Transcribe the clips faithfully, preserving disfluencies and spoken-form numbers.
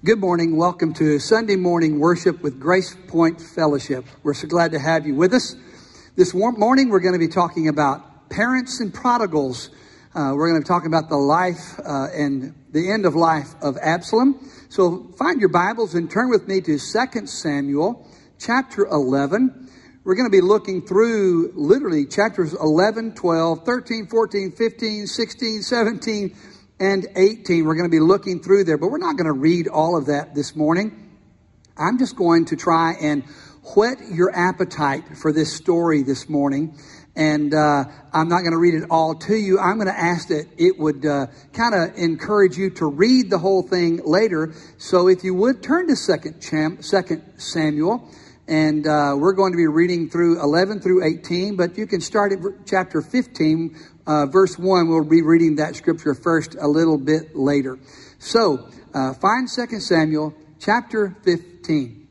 Good morning. Welcome to Sunday morning worship with Grace Point Fellowship. We're so glad to have you with us. This morning we're going to be talking about parents and prodigals. Uh, we're going to be talking about the life uh, and the end of life of Absalom. So find your Bibles and turn with me to Second Samuel chapter eleven. We're going to be looking through literally chapters eleven, twelve, thirteen, fourteen, fifteen, sixteen, seventeen, and eighteen. We're going to be looking through there, but we're not going to read all of that this morning. I'm just going to try and whet your appetite for this story this morning. And uh, I'm not going to read it all to you. I'm going to ask that it would uh, kind of encourage you to read the whole thing later. So if you would, turn to Second Samuel. And uh, we're going to be reading through eleven through eighteen. But you can start at chapter fifteen, uh, verse one. We'll be reading that scripture first a little bit later. So uh, find Second Samuel chapter fifteen.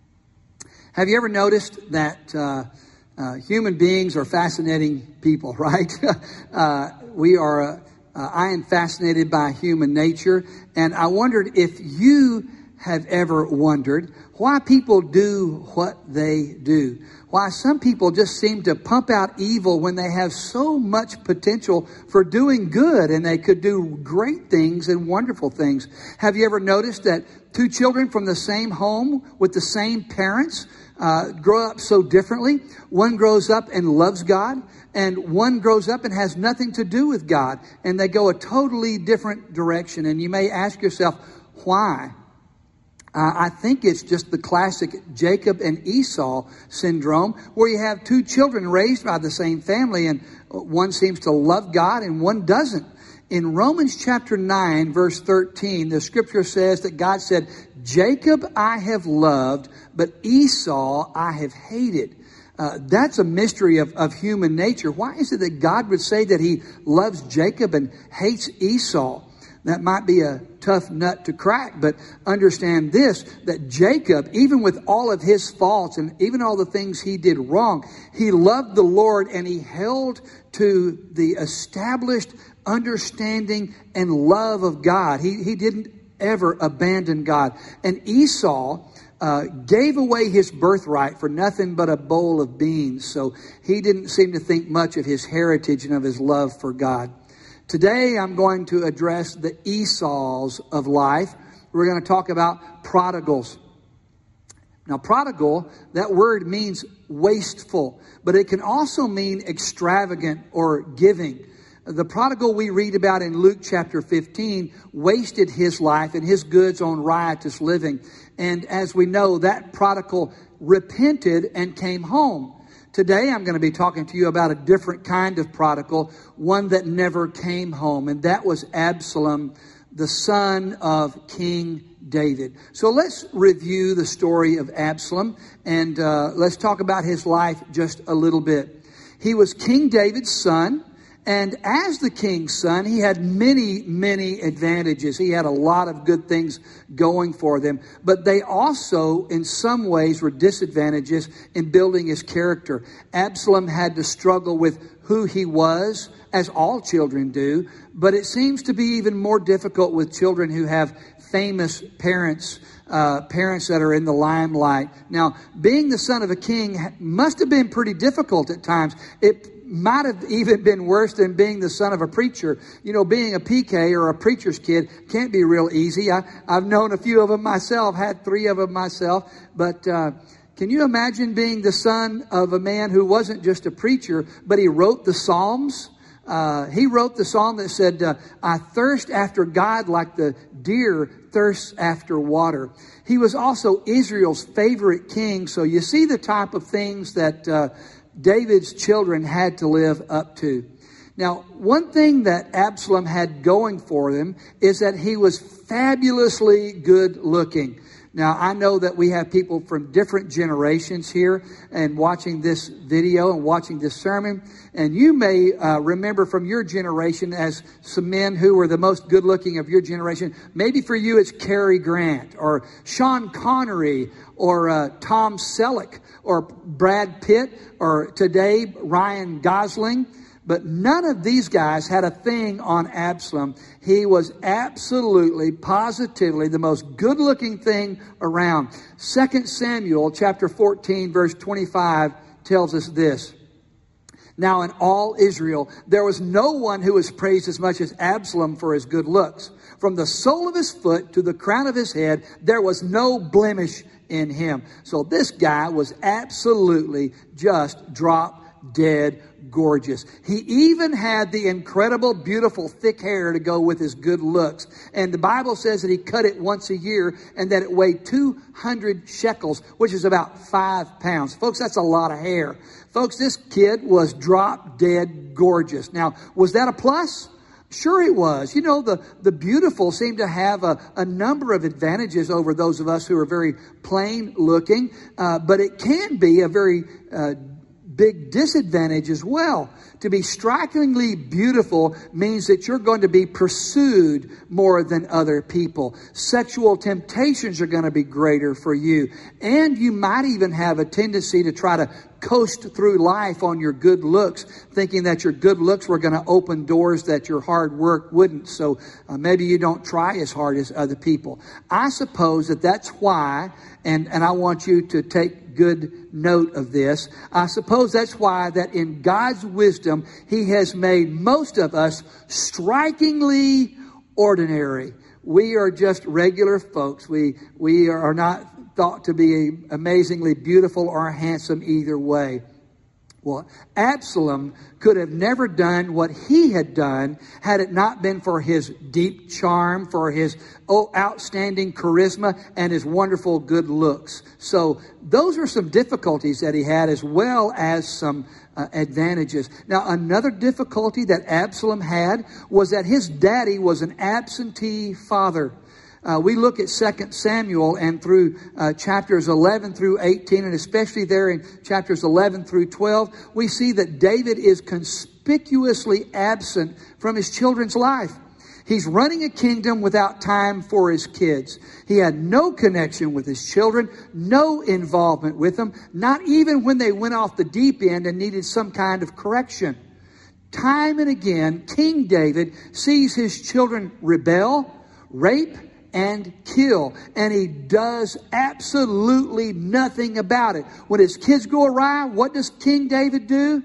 Have you ever noticed that uh, uh, human beings are fascinating people, right? uh, we are, uh, uh, I am fascinated by human nature. And I wondered if you have ever wondered why people do what they do. Why some people just seem to pump out evil when they have so much potential for doing good, and they could do great things and wonderful things. Have you ever noticed that two children from the same home with the same parents uh, grow up so differently? One grows up and loves God, and one grows up and has nothing to do with God, and they go a totally different direction. And you may ask yourself, why? Uh, I think it's just the classic Jacob and Esau syndrome, where you have two children raised by the same family, and one seems to love God and one doesn't. In Romans chapter nine, verse thirteen, the scripture says that God said, Jacob I have loved, but Esau I have hated. Uh, that's a mystery of, of human nature. Why is it that God would say that he loves Jacob and hates Esau? That might be a tough nut to crack, but understand this, that Jacob, even with all of his faults and even all the things he did wrong, he loved the Lord and he held to the established understanding and love of God. He, he didn't ever abandon God. And Esau uh, gave away his birthright for nothing but a bowl of beans. So he didn't seem to think much of his heritage and of his love for God. Today, I'm going to address the Esau's of life. We're going to talk about prodigals. Now, prodigal, that word means wasteful, but it can also mean extravagant or giving. The prodigal we read about in Luke chapter fifteen wasted his life and his goods on riotous living. And as we know, that prodigal repented and came home. Today, I'm going to be talking to you about a different kind of prodigal, one that never came home, and that was Absalom, the son of King David. So let's review the story of Absalom, and uh, let's talk about his life just a little bit. He was King David's son, and as the king's son, he had many, many advantages. He had a lot of good things going for them. But they also, in some ways, were disadvantages in building his character. Absalom had to struggle with who he was, as all children do. But it seems to be even more difficult with children who have famous parents, uh, parents that are in the limelight. Now, being the son of a king must have been pretty difficult at times. It might have even been worse than being the son of a preacher. You know, being a P K or a preacher's kid can't be real easy. I, I've known a few of them myself, had three of them myself. But uh, can you imagine being the son of a man who wasn't just a preacher, but he wrote the Psalms? Uh, he wrote the psalm that said, uh, I thirst after God like the deer thirsts after water. He was also Israel's favorite king. So you see the type of things that uh, David's children had to live up to. Now, one thing that Absalom had going for him is that he was fabulously good looking. Now, I know that we have people from different generations here and watching this video and watching this sermon. And you may uh, remember from your generation as some men who were the most good looking of your generation. Maybe for you it's Cary Grant or Sean Connery or uh, Tom Selleck or Brad Pitt or today Ryan Gosling. But none of these guys had a thing on Absalom. He was absolutely, positively the most good-looking thing around. Second Samuel chapter fourteen, verse twenty-five tells us this. Now in all Israel, there was no one who was praised as much as Absalom for his good looks. From the sole of his foot to the crown of his head, there was no blemish in him. So this guy was absolutely just drop dead gorgeous. He even had the incredible, beautiful, thick hair to go with his good looks. And the Bible says that he cut it once a year and that it weighed two hundred shekels, which is about five pounds. Folks, that's a lot of hair. Folks, this kid was drop dead gorgeous. Now, was that a plus? Sure it was. You know, the, the beautiful seem to have a, a number of advantages over those of us who are very plain looking. Uh, but it can be a very uh, big disadvantage as well. To be strikingly beautiful means that you're going to be pursued more than other people. Sexual temptations are going to be greater for you. And you might even have a tendency to try to coast through life on your good looks, thinking that your good looks were going to open doors that your hard work wouldn't. So uh, maybe you don't try as hard as other people. I suppose that that's why, and, and I want you to take good note of this. I suppose that's why that in God's wisdom, He has made most of us strikingly ordinary. We are just regular folks. We, we are not thought to be amazingly beautiful or handsome either way. Well, Absalom could have never done what he had done had it not been for his deep charm, for his oh, outstanding charisma, and his wonderful good looks. So those are some difficulties that he had, as well as some uh, advantages. Now, another difficulty that Absalom had was that his daddy was an absentee father. Uh, we look at Second Samuel and through uh, chapters eleven through eighteen, and especially there in chapters eleven through twelve, we see that David is conspicuously absent from his children's life. He's running a kingdom without time for his kids. He had no connection with his children, no involvement with them, not even when they went off the deep end and needed some kind of correction. Time and again, King David sees his children rebel, rape, and kill. And he does absolutely nothing about it. When his kids go awry, what does King David do?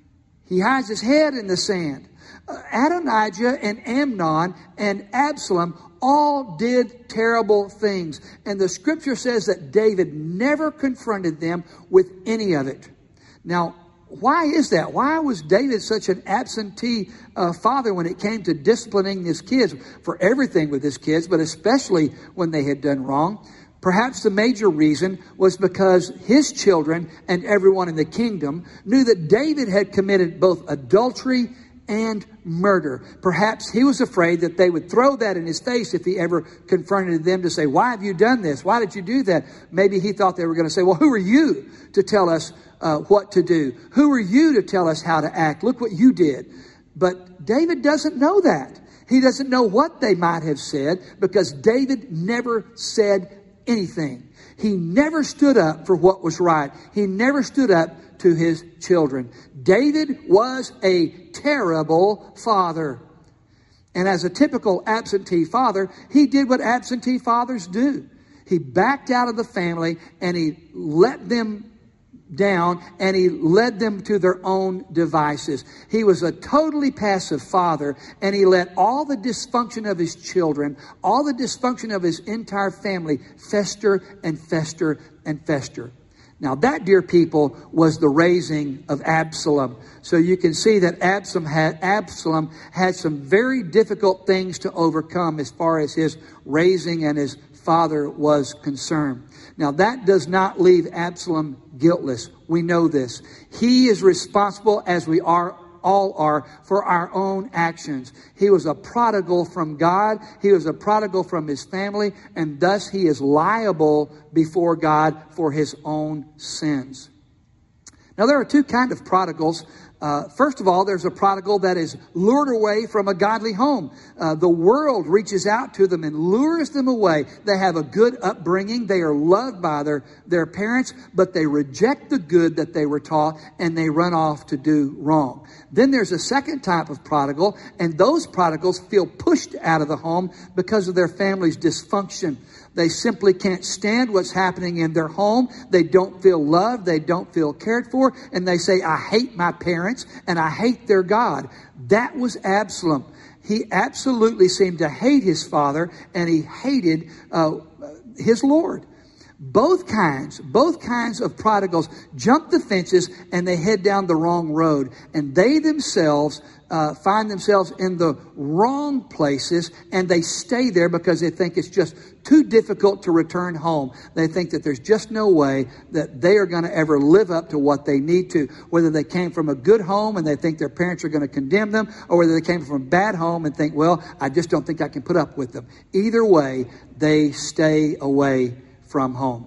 He hides his head in the sand. Uh, Adonijah and Amnon and Absalom all did terrible things. And the scripture says that David never confronted them with any of it. Now, why is that? Why was David such an absentee uh, father when it came to disciplining his kids? For everything with his kids, but especially when they had done wrong. Perhaps the major reason was because his children and everyone in the kingdom knew that David had committed both adultery and murder. Perhaps he was afraid that they would throw that in his face if he ever confronted them to say, why have you done this? Why did you do that? Maybe he thought they were going to say, well, who are you to tell us uh, what to do? Who are you to tell us how to act? Look what you did. But David doesn't know that. He doesn't know what they might have said because David never said anything. He never stood up for what was right. He never stood up to his children. David was a terrible father. And as a typical absentee father, he did what absentee fathers do. He backed out of the family and he let them down and he led them to their own devices. He was a totally passive father, and he let all the dysfunction of his children, all the dysfunction of his entire family fester and fester and fester. Now that, dear people, was the raising of Absalom. So you can see that Absalom had, Absalom had some very difficult things to overcome as far as his raising and his father was concerned. Now that does not leave Absalom guiltless. We know this. He is responsible, as we are all are, for our own actions. He was a prodigal from God. He was a prodigal from his family, and thus he is liable before God for his own sins. Now there are two kinds of prodigals. Uh, first of all, there's a prodigal that is lured away from a godly home. Uh, the world reaches out to them and lures them away. They have a good upbringing. They are loved by their, their parents, but they reject the good that they were taught and they run off to do wrong. Then there's a second type of prodigal, and those prodigals feel pushed out of the home because of their family's dysfunction. They simply can't stand what's happening in their home. They don't feel loved. They don't feel cared for. And they say, I hate my parents and I hate their God. That was Absalom. He absolutely seemed to hate his father, and he hated uh, his Lord. Both kinds, both kinds of prodigals jump the fences and they head down the wrong road. And they themselves uh, find themselves in the wrong places, and they stay there because they think it's just too difficult to return home. They think that there's just no way that they are going to ever live up to what they need to. Whether they came from a good home and they think their parents are going to condemn them, or whether they came from a bad home and think, well, I just don't think I can put up with them. Either way, they stay away from home.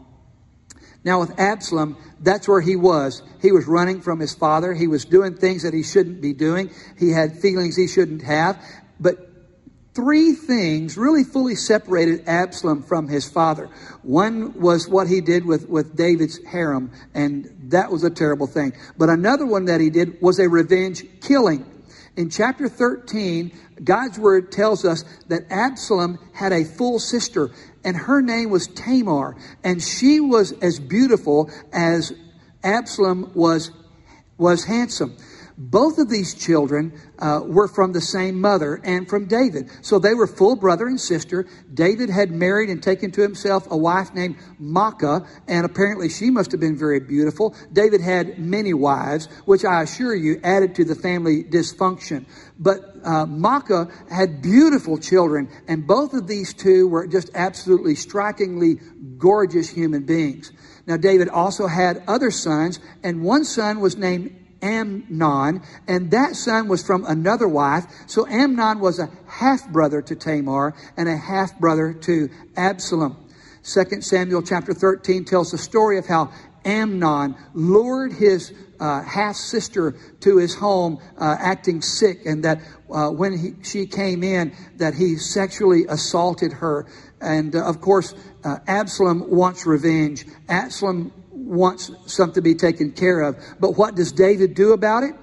Now with Absalom, that's where he was. He was running from his father. He was doing things that he shouldn't be doing. He had feelings he shouldn't have. But three things really fully separated Absalom from his father. One was what he did with, with David's harem, and that was a terrible thing. But another one that he did was a revenge killing. In chapter thirteen, God's word tells us that Absalom had a full sister, and her name was Tamar, and she was as beautiful as Absalom was was handsome. Both of these children uh, were from the same mother and from David. So they were full brother and sister. David had married and taken to himself a wife named Maacah, and apparently she must have been very beautiful. David had many wives, which I assure you added to the family dysfunction. But uh, Maacah had beautiful children, and both of these two were just absolutely strikingly gorgeous human beings. Now David also had other sons, and one son was named Amnon, and that son was from another wife. So Amnon was a half-brother to Tamar and a half-brother to Absalom. Second Samuel chapter thirteen tells the story of how Amnon lured his uh, half-sister to his home uh, acting sick, and that uh, when he, she came in, that he sexually assaulted her. And uh, of course, uh, Absalom wants revenge. Absalom wants something to be taken care of. But what does David do about it?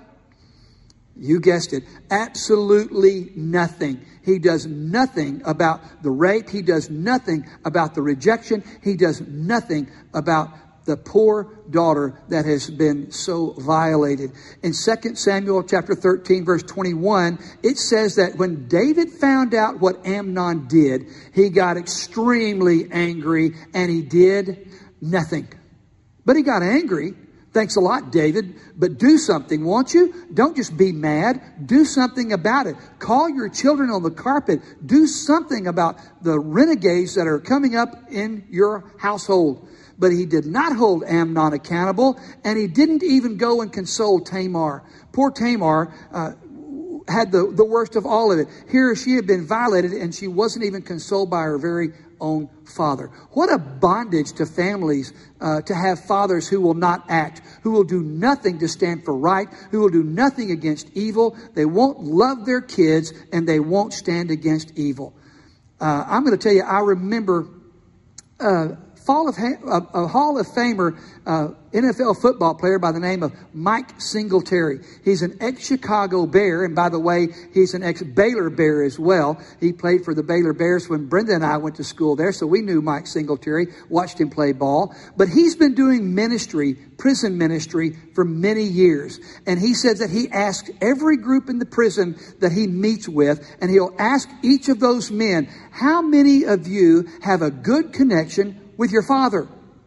You guessed it. Absolutely nothing. He does nothing about the rape. He does nothing about the rejection. He does nothing about the poor daughter that has been so violated. In Second Samuel chapter thirteen, verse twenty-one, it says that when David found out what Amnon did, he got extremely angry and he did nothing. But he got angry. Thanks a lot, David. But do something, won't you? Don't just be mad. Do something about it. Call your children on the carpet. Do something about the renegades that are coming up in your household. But he did not hold Amnon accountable, and he didn't even go and console Tamar. Poor Tamar uh, had the, the worst of all of it. Here she had been violated, and she wasn't even consoled by her very own father. What a bondage to families uh, to have fathers who will not act, who will do nothing to stand for right, who will do nothing against evil. They won't love their kids, and they won't stand against evil. Uh, I'm going to tell you, I remember uh, Fall of ha- a, a Hall of Famer uh, N F L football player by the name of Mike Singletary. He's an ex-Chicago Bear, and by the way, he's an ex-Baylor Bear as well. He played for the Baylor Bears when Brenda and I went to school there, so we knew Mike Singletary, watched him play ball. But he's been doing ministry, prison ministry, for many years. And he says that he asks every group in the prison that he meets with, and he'll ask each of those men, how many of you have a good connection with your father?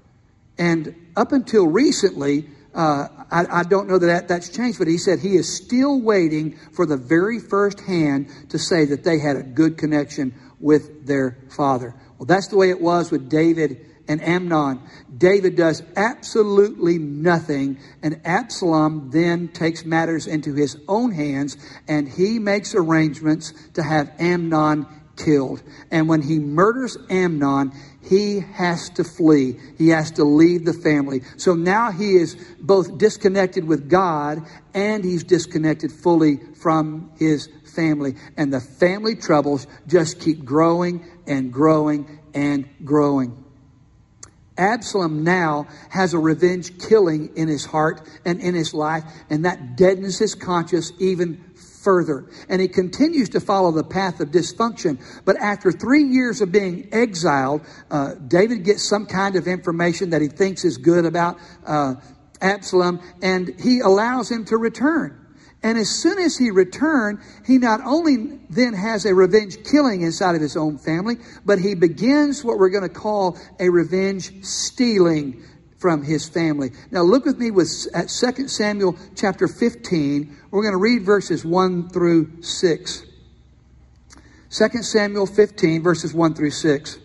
And up until recently, uh, I, I don't know that, that that's changed, but he said he is still waiting for the very first hand to say that they had a good connection with their father. Well, that's the way it was with David and Amnon. David does absolutely nothing, and Absalom then takes matters into his own hands, and he makes arrangements to have Amnon killed. And when he murders Amnon, he has to flee. He has to leave the family. So now he is both disconnected with God and he's disconnected fully from his family. And the family troubles just keep growing and growing and growing. Absalom now has a revenge killing in his heart and in his life, and that deadens his conscience even further. And he continues to follow the path of dysfunction. But after three years of being exiled, uh, David gets some kind of information that he thinks is good about uh, Absalom, and he allows him to return. And as soon as he returned, he not only then has a revenge killing inside of his own family, but he begins what we're going to call a revenge stealing from his family. Now look with me with at Second Samuel chapter fifteen. We're going to read verses one through six. Second Samuel fifteen, verses one through six.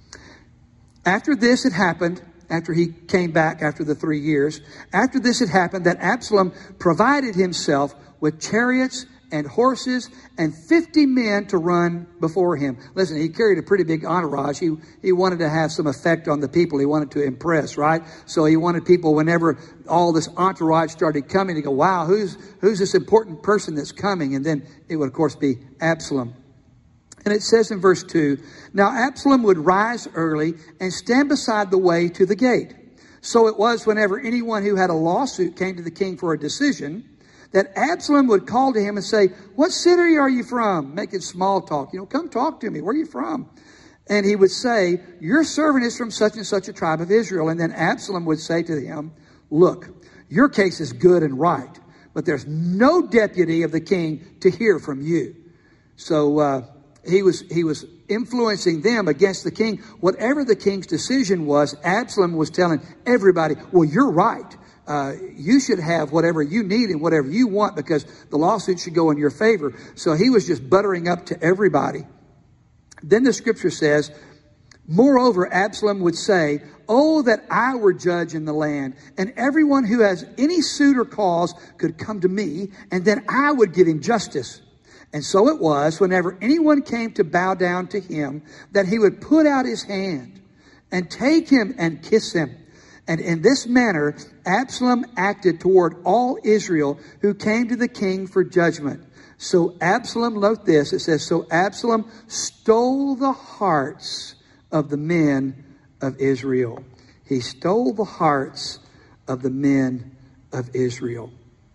After this had happened, after he came back after the three years, after this had happened, that Absalom provided himself with chariots and horses and fifty men to run before him. Listen, he carried a pretty big entourage. He, he wanted to have some effect on the people. He wanted to impress, right? So he wanted people, whenever all this entourage started coming, to go, wow, who's, who's this important person that's coming? And then it would, of course, be Absalom. And it says in verse two, now Absalom would rise early and stand beside the way to the gate. So it was whenever anyone who had a lawsuit came to the king for a decision, that Absalom would call to him and say, what city are you from? Making small talk. You know, come talk to me. Where are you from? And he would say, your servant is from such and such a tribe of Israel. And then Absalom would say to him, look, your case is good and right, but there's no deputy of the king to hear from you. So uh, he was he was influencing them against the king. Whatever the king's decision was, Absalom was telling everybody, well, you're right. Uh, you should have whatever you need and whatever you want, because the lawsuit should go in your favor. So he was just buttering up to everybody. Then the scripture says, moreover, Absalom would say, oh, that I were judge in the land, and everyone who has any suit or cause could come to me, and then I would give him justice. And so it was, whenever anyone came to bow down to him, that he would put out his hand and take him and kiss him. And in this manner, Absalom acted toward all Israel who came to the king for judgment. So Absalom, note this, it says, so Absalom stole the hearts of the men of Israel. He stole the hearts of the men of Israel.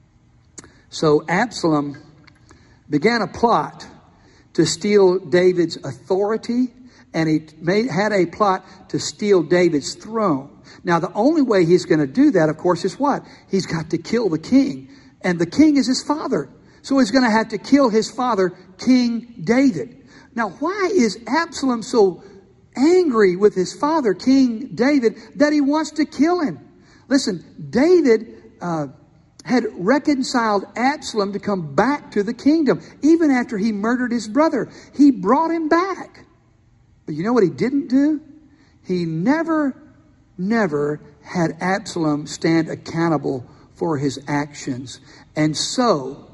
So Absalom began a plot to steal David's authority, and he made, had a plot to steal David's throne. Now, the only way he's going to do that, of course, is what? He's got to kill the king. And the king is his father. So he's going to have to kill his father, King David. Now, why is Absalom so angry with his father, King David, that he wants to kill him? Listen, David uh, had reconciled Absalom to come back to the kingdom. Even after he murdered his brother, he brought him back. But you know what he didn't do? He never never had Absalom stand accountable for his actions. And so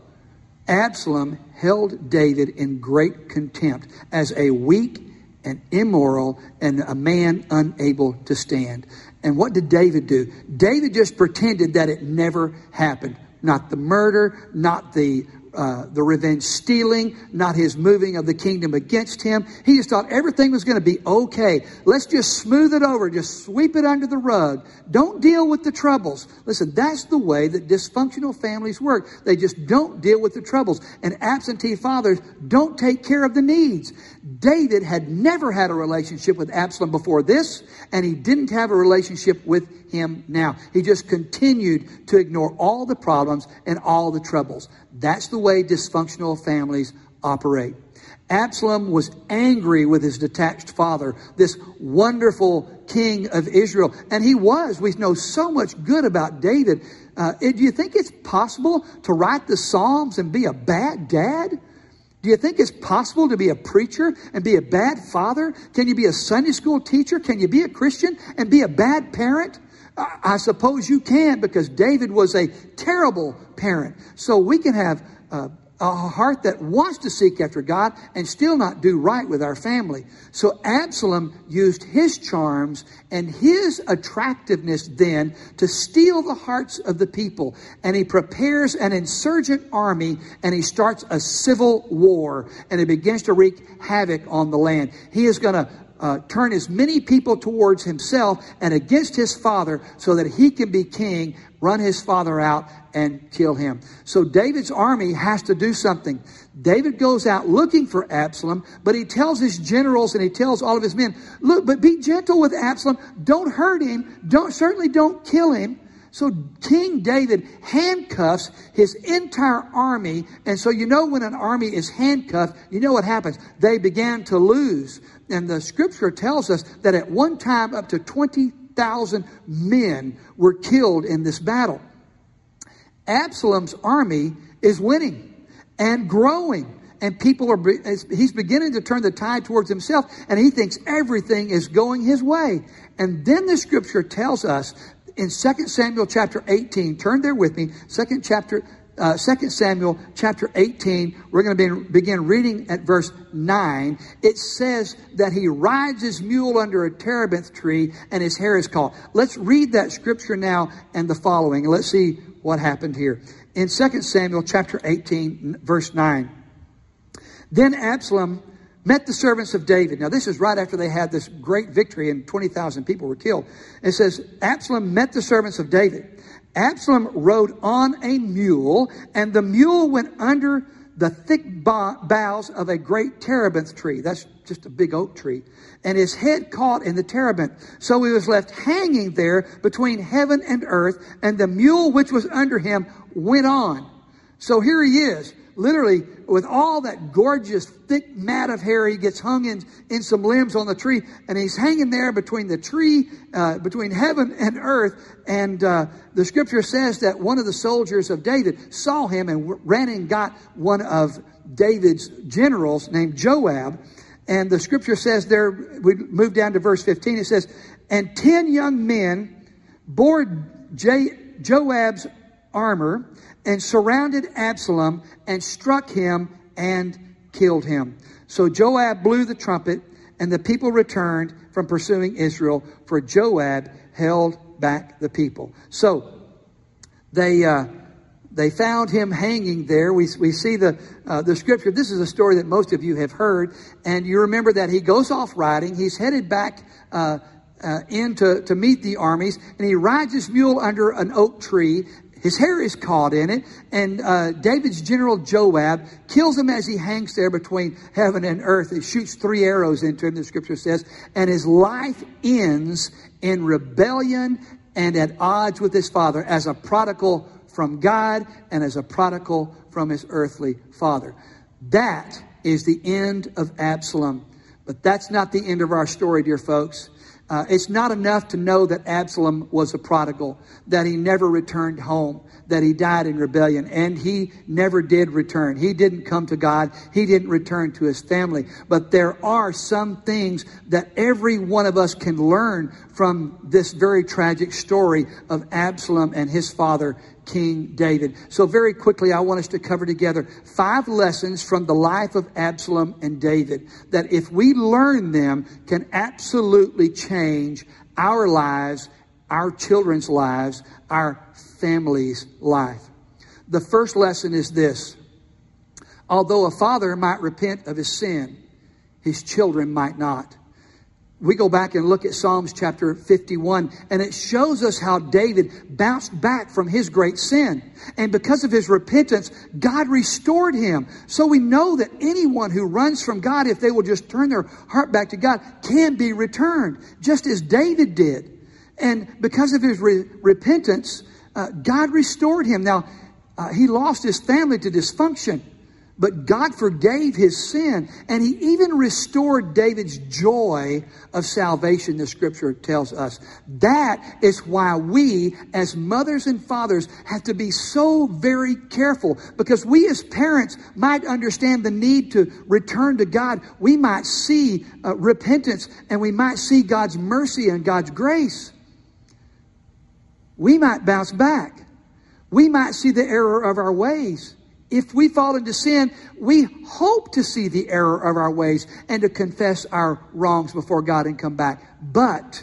Absalom held David in great contempt as a weak and immoral and a man unable to stand. And what did David do? David just pretended that it never happened. Not the murder, not the Uh, the revenge stealing, not his moving of the kingdom against him. He just thought everything was going to be okay. Let's just smooth it over. Just sweep it under the rug. Don't deal with the troubles. Listen, that's the way that dysfunctional families work. They just don't deal with the troubles. And absentee fathers don't take care of the needs. David had never had a relationship with Absalom before this, and he didn't have a relationship with him now. He just continued to ignore all the problems and all the troubles. That's the way dysfunctional families operate. Absalom was angry with his detached father, this wonderful king of Israel. And he was. We know so much good about David. Uh, do you think it's possible to write the Psalms and be a bad dad? Do you think it's possible to be a preacher and be a bad father? Can you be a Sunday school teacher? Can you be a Christian and be a bad parent? I suppose you can, because David was a terrible parent. So we can have uh, a heart that wants to seek after God and still not do right with our family. So Absalom used his charms and his attractiveness then to steal the hearts of the people. And he prepares an insurgent army and he starts a civil war. And he begins to wreak havoc on the land. He is going to Uh, turn as many people towards himself and against his father so that he can be king, run his father out, and kill him. So David's army has to do something. David goes out looking for Absalom, but he tells his generals and he tells all of his men, look, but be gentle with Absalom. Don't hurt him. Don't certainly don't kill him. So King David handcuffs his entire army. And so you know when an army is handcuffed, you know what happens. They began to lose. And the scripture tells us that at one time up to twenty thousand men were killed in this battle. Absalom's army is winning and growing. And people are, he's beginning to turn the tide towards himself. And he thinks everything is going his way. And then the scripture tells us in Second Samuel chapter eighteen, turn there with me, Second chapter, uh, Second Samuel chapter eighteen, we're going to be, begin reading at verse nine. It says that he rides his mule under a terebinth tree and his hair is caught. Let's read that scripture now and the following. Let's see what happened here. In Second Samuel chapter eighteen, verse nine. Then Absalom met the servants of David. Now, this is right after they had this great victory and twenty thousand people were killed. It says, Absalom met the servants of David. Absalom rode on a mule, and the mule went under the thick boughs of a great terebinth tree. That's just a big oak tree. And his head caught in the terebinth. So he was left hanging there between heaven and earth, and the mule which was under him went on. So here he is. Literally, with all that gorgeous, thick mat of hair, he gets hung in, in some limbs on the tree. And he's hanging there between the tree, uh, between heaven and earth. And uh, the scripture says that one of the soldiers of David saw him and ran and got one of David's generals named Joab. And the scripture says there, we move down to verse fifteen, it says, and ten young men bore J- Joab's armor and surrounded Absalom and struck him and killed him. So Joab blew the trumpet and the people returned from pursuing Israel, for Joab held back the people. So they uh, they found him hanging there. We we see the uh, the scripture. This is a story that most of you have heard, and you remember that he goes off riding. He's headed back uh, uh, in to, to meet the armies, and he rides his mule under an oak tree. His hair is caught in it, and uh, David's general Joab kills him as he hangs there between heaven and earth. He shoots three arrows into him, the scripture says, and his life ends in rebellion and at odds with his father as a prodigal from God and as a prodigal from his earthly father. That is the end of Absalom. But that's not the end of our story, dear folks. Uh, it's not enough to know that Absalom was a prodigal, that he never returned home, that he died in rebellion, and he never did return. He didn't come to God. He didn't return to his family. But there are some things that every one of us can learn from this very tragic story of Absalom and his father, King David. So very quickly, I want us to cover together five lessons from the life of Absalom and David that if we learn them can absolutely change our lives, our children's lives, our family's life. The first lesson is this. Although a father might repent of his sin, his children might not. We go back and look at Psalms chapter fifty-one, and it shows us how David bounced back from his great sin. And because of his repentance, God restored him. So we know that anyone who runs from God, if they will just turn their heart back to God, can be returned, just as David did. And because of his re- repentance, uh, God restored him. Now, uh, he lost his family to dysfunction, but God forgave his sin, and he even restored David's joy of salvation, the scripture tells us. That is why we, as mothers and fathers, have to be so very careful, because we as parents might understand the need to return to God. We might see uh, repentance, and we might see God's mercy and God's grace. We might bounce back. We might see the error of our ways. If we fall into sin, we hope to see the error of our ways and to confess our wrongs before God and come back. But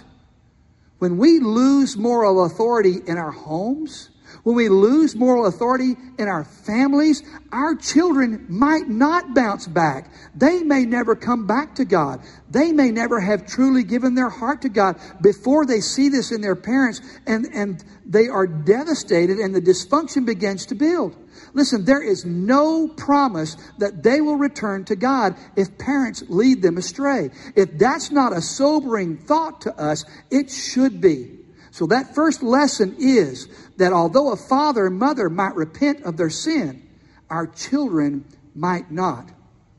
when we lose moral authority in our homes, when we lose moral authority in our families, our children might not bounce back. They may never come back to God. They may never have truly given their heart to God before they see this in their parents, and, and they are devastated and the dysfunction begins to build. Listen, there is no promise that they will return to God if parents lead them astray. If that's not a sobering thought to us, it should be. So that first lesson is that although a father and mother might repent of their sin, our children might not.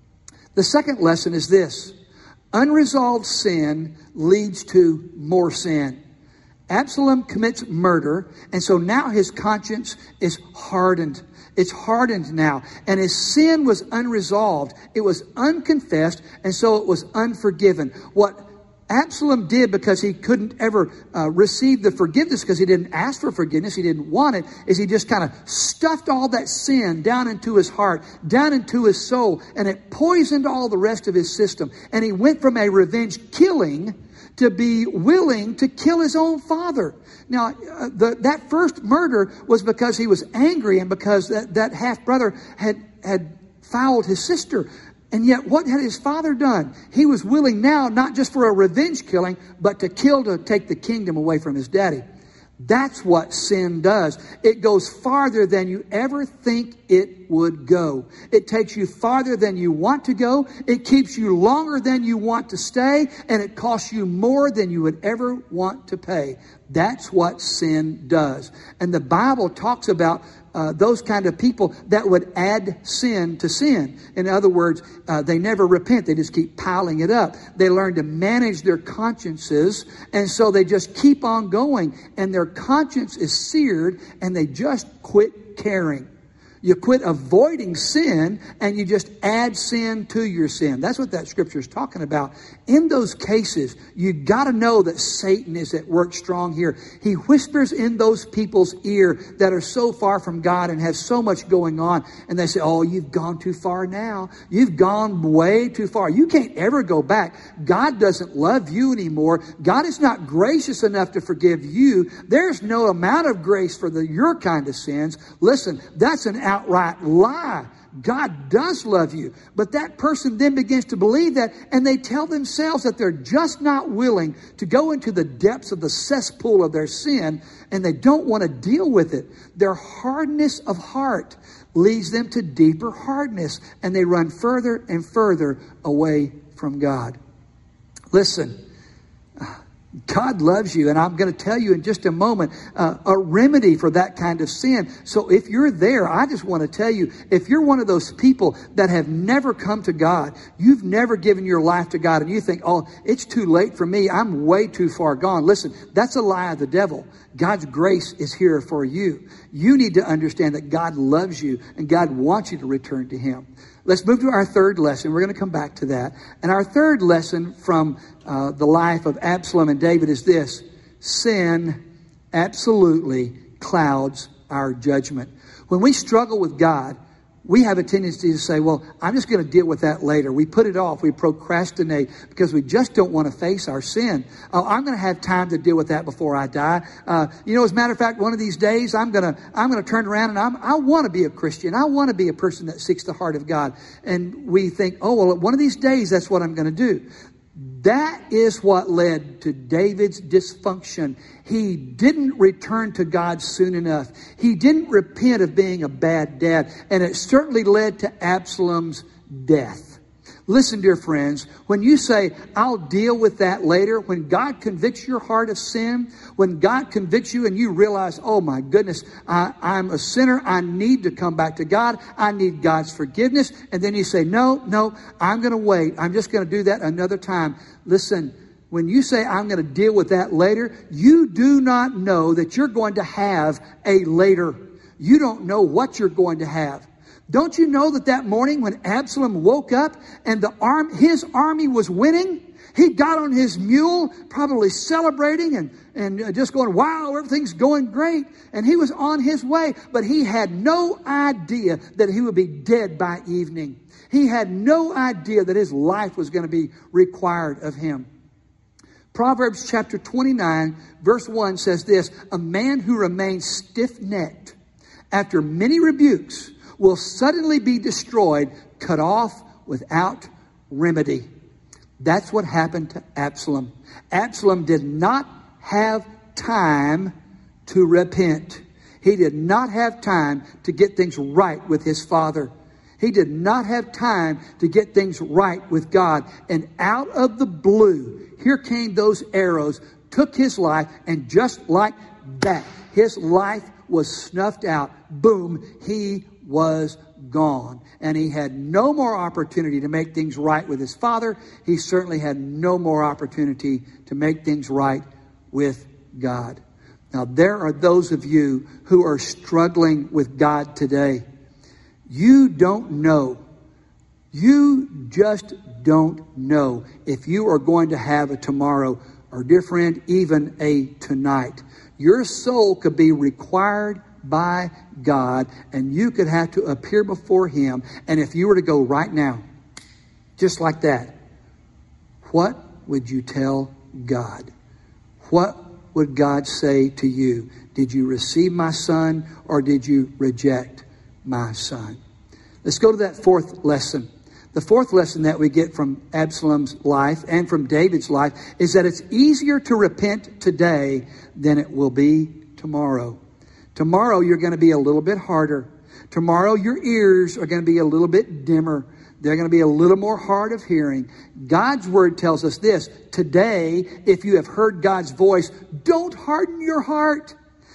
The second lesson is this: unresolved sin leads to more sin. Absalom commits murder, and so now his conscience is hardened. It's hardened now. And his sin was unresolved. It was unconfessed, and so it was unforgiven. What Absalom did, because he couldn't ever uh, receive the forgiveness because he didn't ask for forgiveness, he didn't want it, is he just kind of stuffed all that sin down into his heart, down into his soul, and it poisoned all the rest of his system. And he went from a revenge killing to be willing to kill his own father. Now, uh, the, that first murder was because he was angry and because that, that half-brother had, had fouled his sister. And yet, what had his father done? He was willing now, not just for a revenge killing, but to kill to take the kingdom away from his daddy. That's what sin does. It goes farther than you ever think it would go. It takes you farther than you want to go. It keeps you longer than you want to stay. And it costs you more than you would ever want to pay. That's what sin does. And the Bible talks about Uh, those kind of people that would add sin to sin. In other words, uh, they never repent. They just keep piling it up. They learn to manage their consciences, and so they just keep on going. And their conscience is seared, and they just quit caring. You quit avoiding sin, and you just add sin to your sin. That's what that scripture is talking about. In those cases, you got to know that Satan is at work strong here. He whispers in those people's ear that are so far from God and have so much going on. And they say, oh, you've gone too far now. You've gone way too far. You can't ever go back. God doesn't love you anymore. God is not gracious enough to forgive you. There's no amount of grace for the, your kind of sins. Listen, that's an outright lie. God does love you. But that person then begins to believe that, and they tell themselves that they're just not willing to go into the depths of the cesspool of their sin, and they don't want to deal with it. Their hardness of heart leads them to deeper hardness, and they run further and further away from God. Listen, God loves you, and I'm going to tell you in just a moment uh, a remedy for that kind of sin. So if you're there, I just want to tell you, if you're one of those people that have never come to God, you've never given your life to God, and you think, oh, it's too late for me, I'm way too far gone. Listen, that's a lie of the devil. God's grace is here for you. You need to understand that God loves you, and God wants you to return to Him. Let's move to our third lesson. We're going to come back to that. And our third lesson from uh, the life of Absalom and David is this: sin absolutely clouds our judgment. When we struggle with God, we have a tendency to say, well, I'm just going to deal with that later. We put it off. We procrastinate because we just don't want to face our sin. Oh, I'm going to have time to deal with that before I die. Uh, you know, as a matter of fact, one of these days, I'm going to I'm going to turn around and I'm, I want to be a Christian. I want to be a person that seeks the heart of God. And we think, oh, well, one of these days, that's what I'm going to do. That is what led to David's dysfunction. He didn't return to God soon enough. He didn't repent of being a bad dad. And it certainly led to Absalom's death. Listen, dear friends, when you say, I'll deal with that later, when God convicts your heart of sin, when God convicts you and you realize, oh my goodness, I, I'm a sinner, I need to come back to God, I need God's forgiveness, and then you say, no, no, I'm going to wait, I'm just going to do that another time. Listen, when you say, I'm going to deal with that later, you do not know that you're going to have a later. You don't know what you're going to have. Don't you know that that morning when Absalom woke up and the arm, his army was winning, He got on his mule, probably celebrating and, and just going, wow, everything's going great. And he was on his way, but he had no idea that he would be dead by evening. He had no idea that his life was going to be required of him. Proverbs chapter twenty-nine, verse one says this, a man who remains stiff-necked after many rebukes will suddenly be destroyed, cut off without remedy. That's what happened to Absalom. Absalom did not have time to repent. He did not have time to get things right with his father. He did not have time to get things right with God. And out of the blue, here came those arrows, took his life, and just like that, his life was snuffed out. Boom, he was gone. And he had no more opportunity to make things right with his father. He certainly had no more opportunity to make things right with God. Now, there are those of you who are struggling with God today. You don't know. You just don't know if you are going to have a tomorrow, or dear friend, even a tonight. Your soul could be required by God, and you could have to appear before Him. And if you were to go right now, just like that, what would you tell God? What would God say to you? Did you receive my son, or did you reject my son? Let's go to that fourth lesson. The fourth lesson that we get from Absalom's life and from David's life is that it's easier to repent today than it will be tomorrow. Tomorrow you're going to be a little bit harder. Tomorrow your ears are going to be a little bit dimmer. They're going to be a little more hard of hearing. God's word tells us this. Today, if you have heard God's voice, don't harden your heart.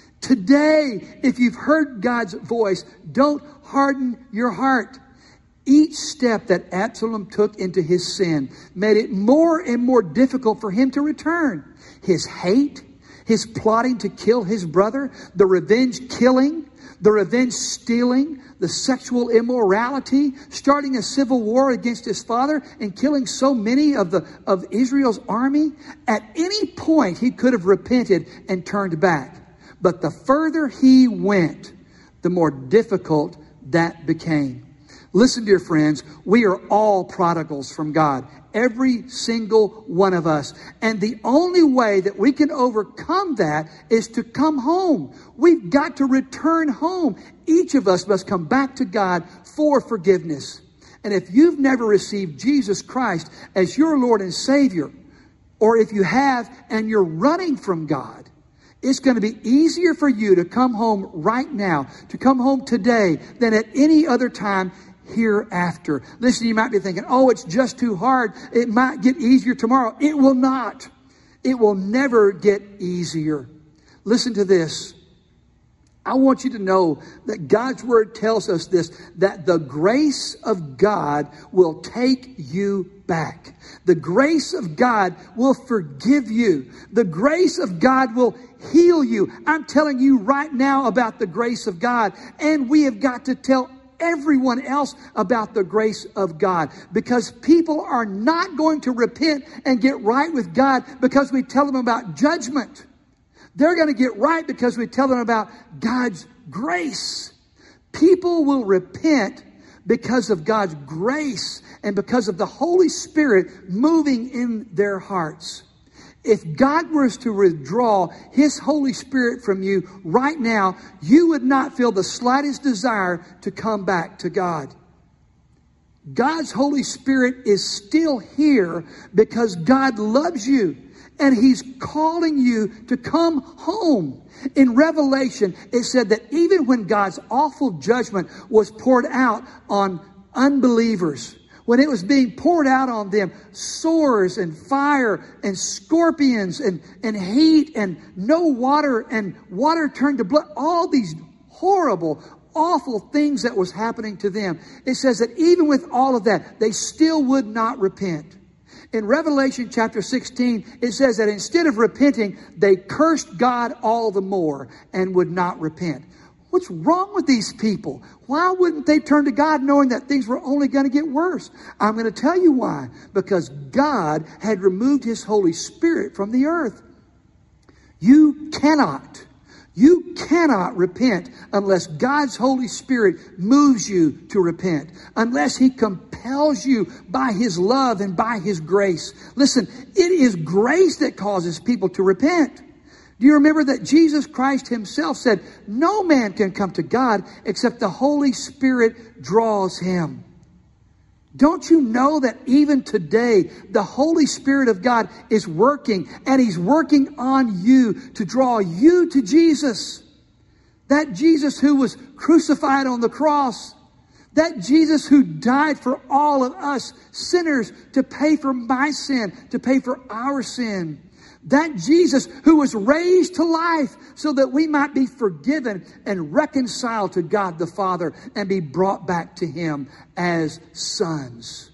Today, if you've heard God's voice, don't harden your heart. Each step that Absalom took into his sin made it more and more difficult for him to return. His hate, his plotting to kill his brother, the revenge killing, the revenge stealing, the sexual immorality, starting a civil war against his father and killing so many of the of Israel's army. At any point, he could have repented and turned back. But the further he went, the more difficult that became. Listen, dear friends, we are all prodigals from God. Every single one of us. And the only way that we can overcome that is to come home. We've got to return home. Each of us must come back to God for forgiveness. And if you've never received Jesus Christ as your Lord and Savior, or if you have and you're running from God, it's going to be easier for you to come home right now, to come home today, than at any other time hereafter. Listen, you might be thinking, oh, it's just too hard. It might get easier tomorrow. It will not. It will never get easier. Listen to this. I want you to know that God's word tells us this, that the grace of God will take you back. The grace of God will forgive you. The grace of God will heal you. I'm telling you right now about the grace of God, and we have got to tell everyone else about the grace of God, because people are not going to repent and get right with God because we tell them about judgment. They're going to get right because we tell them about God's grace. People will repent because of God's grace and because of the Holy Spirit moving in their hearts. If God was to withdraw His Holy Spirit from you right now, you would not feel the slightest desire to come back to God. God's Holy Spirit is still here because God loves you and He's calling you to come home. In Revelation, it said that even when God's awful judgment was poured out on unbelievers, when it was being poured out on them, swords and fire and scorpions and, and heat and no water and water turned to blood, all these horrible, awful things that was happening to them. It says that even with all of that, they still would not repent. In Revelation chapter sixteen, it says that instead of repenting, they cursed God all the more and would not repent. What's wrong with these people? Why wouldn't they turn to God knowing that things were only going to get worse? I'm going to tell you why. Because God had removed His Holy Spirit from the earth. You cannot, you cannot repent unless God's Holy Spirit moves you to repent. Unless He compels you by His love and by His grace. Listen, it is grace that causes people to repent. Do you remember that Jesus Christ Himself said, no man can come to God except the Holy Spirit draws him. Don't you know that even today, the Holy Spirit of God is working, and He's working on you to draw you to Jesus. That Jesus who was crucified on the cross. That Jesus who died for all of us sinners to pay for my sin, to pay for our sin. That Jesus who was raised to life so that we might be forgiven and reconciled to God the Father and be brought back to Him as sons.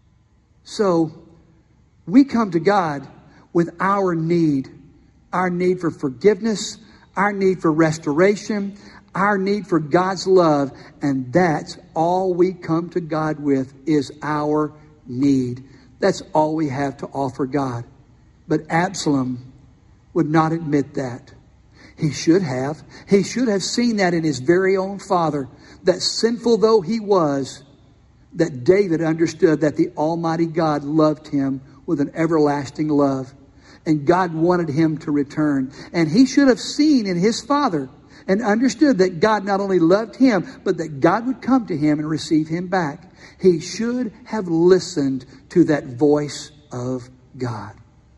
So we come to God with our need, our need for forgiveness, our need for restoration, our need for God's love, and that's all we come to God with is our need. That's all we have to offer God. But Absalom would not admit that. He should have. He should have seen that in his very own father, that sinful though he was, that David understood that the Almighty God loved him with an everlasting love. And God wanted him to return. And he should have seen in his father and understood that God not only loved him, but that God would come to him and receive him back. He should have listened to that voice of God.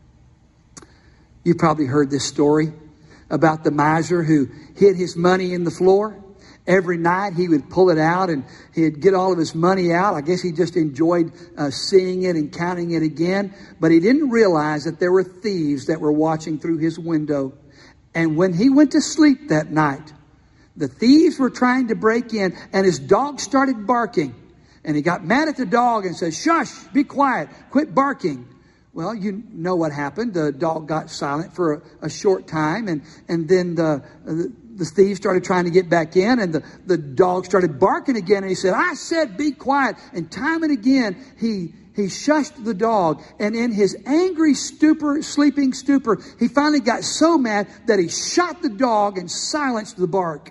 You've probably heard this story about the miser who hid his money in the floor. Every night he would pull it out and he'd get all of his money out. I guess he just enjoyed uh, seeing it and counting it again. But he didn't realize that there were thieves that were watching through his window. And when he went to sleep that night, the thieves were trying to break in and his dog started barking. And he got mad at the dog and said, "Shush, be quiet, quit barking." Well, you know what happened. The dog got silent for a, a short time, and, and then the, the the thieves started trying to get back in, and the, the dog started barking again, and he said, "I said be quiet." And time and again, he he shushed the dog, and in his angry stupor, sleeping stupor, he finally got so mad that he shot the dog and silenced the bark.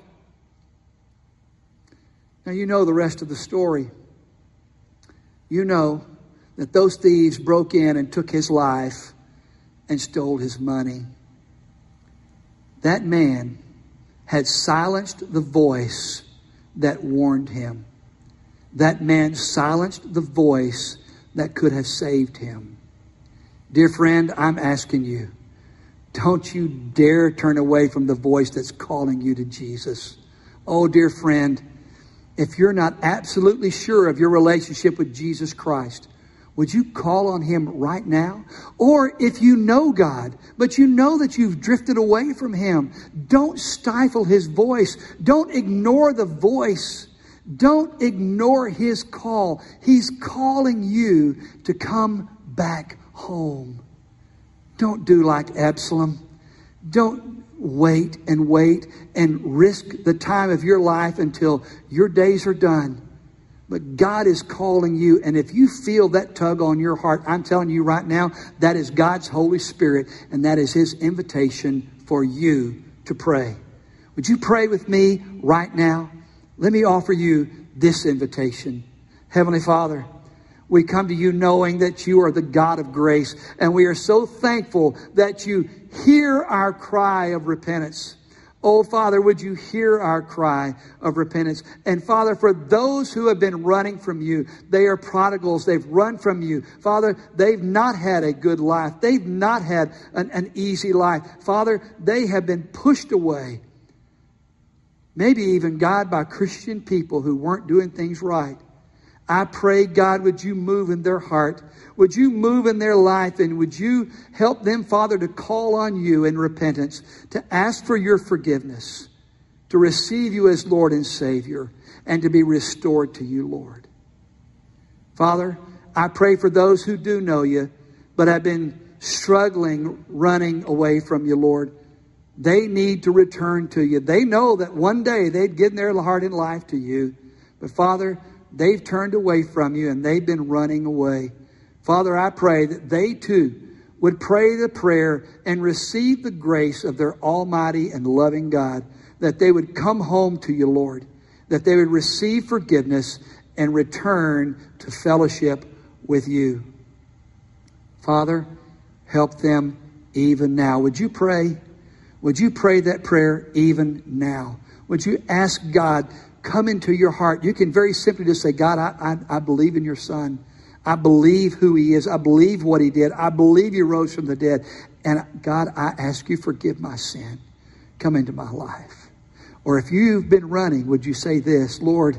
Now, you know the rest of the story. You know that those thieves broke in and took his life and stole his money. That man had silenced the voice that warned him. That man silenced the voice that could have saved him. Dear friend, I'm asking you, don't you dare turn away from the voice that's calling you to Jesus. Oh, dear friend, if you're not absolutely sure of your relationship with Jesus Christ, would you call on Him right now? Or if you know God, but you know that you've drifted away from Him, don't stifle His voice. Don't ignore the voice. Don't ignore His call. He's calling you to come back home. Don't do like Absalom. Don't wait and wait and risk the time of your life until your days are done. But God is calling you, and if you feel that tug on your heart, I'm telling you right now, that is God's Holy Spirit, and that is His invitation for you to pray. Would you pray with me right now? Let me offer you this invitation. Heavenly Father, we come to you knowing that you are the God of grace, and we are so thankful that you hear our cry of repentance. Oh, Father, would you hear our cry of repentance? And Father, for those who have been running from you, they are prodigals. They've run from you. Father, they've not had a good life. They've not had an, an easy life. Father, they have been pushed away. Maybe even, God, by Christian people who weren't doing things right. I pray, God, would you move in their heart? Would you move in their life? And would you help them, Father, to call on you in repentance, to ask for your forgiveness, to receive you as Lord and Savior, and to be restored to you, Lord. Father, I pray for those who do know you, but have been struggling, running away from you, Lord. They need to return to you. They know that one day they'd give their heart and life to you. But Father, they've turned away from you and they've been running away. Father, I pray that they too would pray the prayer and receive the grace of their almighty and loving God, that they would come home to you, Lord, that they would receive forgiveness and return to fellowship with you. Father, help them even now. Would you pray? Would you pray that prayer even now? Would you ask God, come into your heart? You can very simply just say, God, I, I, I believe in your Son. I believe who he is. I believe what he did. I believe he rose from the dead. And God, I ask you, forgive my sin. Come into my life. Or if you've been running, would you say this, Lord,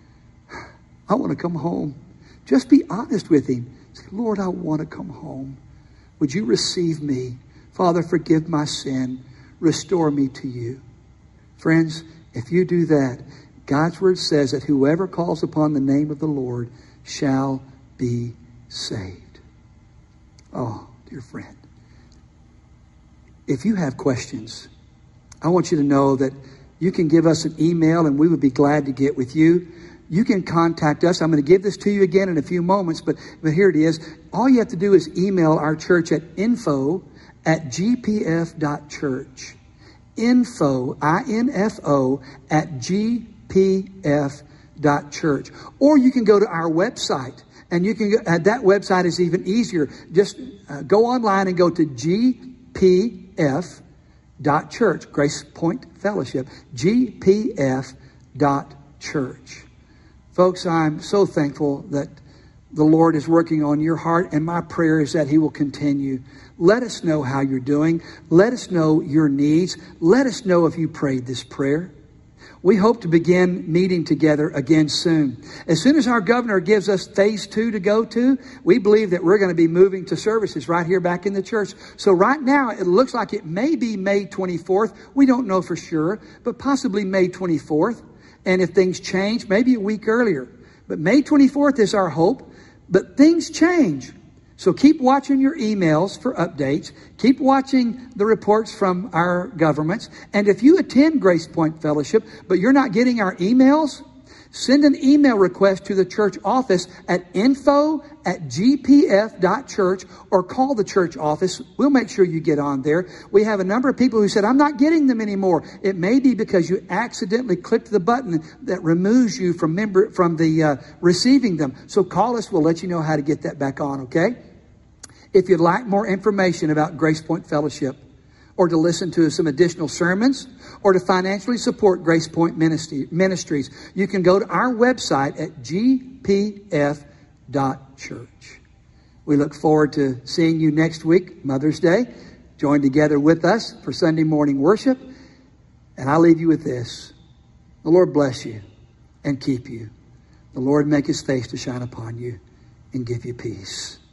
I want to come home. Just be honest with him. Say, Lord, I want to come home. Would you receive me? Father, forgive my sin. Restore me to you. Friends, if you do that, God's word says that whoever calls upon the name of the Lord shall be saved. Oh, dear friend. If you have questions, I want you to know that you can give us an email and we would be glad to get with you. You can contact us. I'm going to give this to you again in a few moments, but, but here it is. All you have to do is email our church at info at g p f dot church. Info, I N F O, at g p f dot church. Or you can go to our website, and you can go, uh, that website is even easier. Just uh, go online and go to g p f dot church, Grace Point Fellowship, g p f dot church. Folks, I'm so thankful that the Lord is working on your heart, and my prayer is that he will continue. Let us know how you're doing. Let us know your needs. Let us know if you prayed this prayer. We hope to begin meeting together again soon. As soon as our governor gives us phase two to go to, we believe that we're going to be moving to services right here back in the church. So right now, it looks like it may be May twenty-fourth. We don't know for sure, but possibly May twenty-fourth. And if things change, maybe a week earlier. But May twenty-fourth is our hope. But things change. So keep watching your emails for updates. Keep watching the reports from our governments. And if you attend Grace Point Fellowship, but you're not getting our emails, send an email request to the church office at info at g p f dot church or call the church office. We'll make sure you get on there. We have a number of people who said, I'm not getting them anymore. It may be because you accidentally clicked the button that removes you from member from the uh, receiving them. So call us. We'll let you know how to get that back on, okay? If you'd like more information about Grace Point Fellowship, or to listen to some additional sermons, or to financially support Grace Point Ministry, Ministries, you can go to our website at g p f dot church. We look forward to seeing you next week, Mother's Day. Join together with us for Sunday morning worship. And I leave you with this. The Lord bless you and keep you. The Lord make his face to shine upon you and give you peace.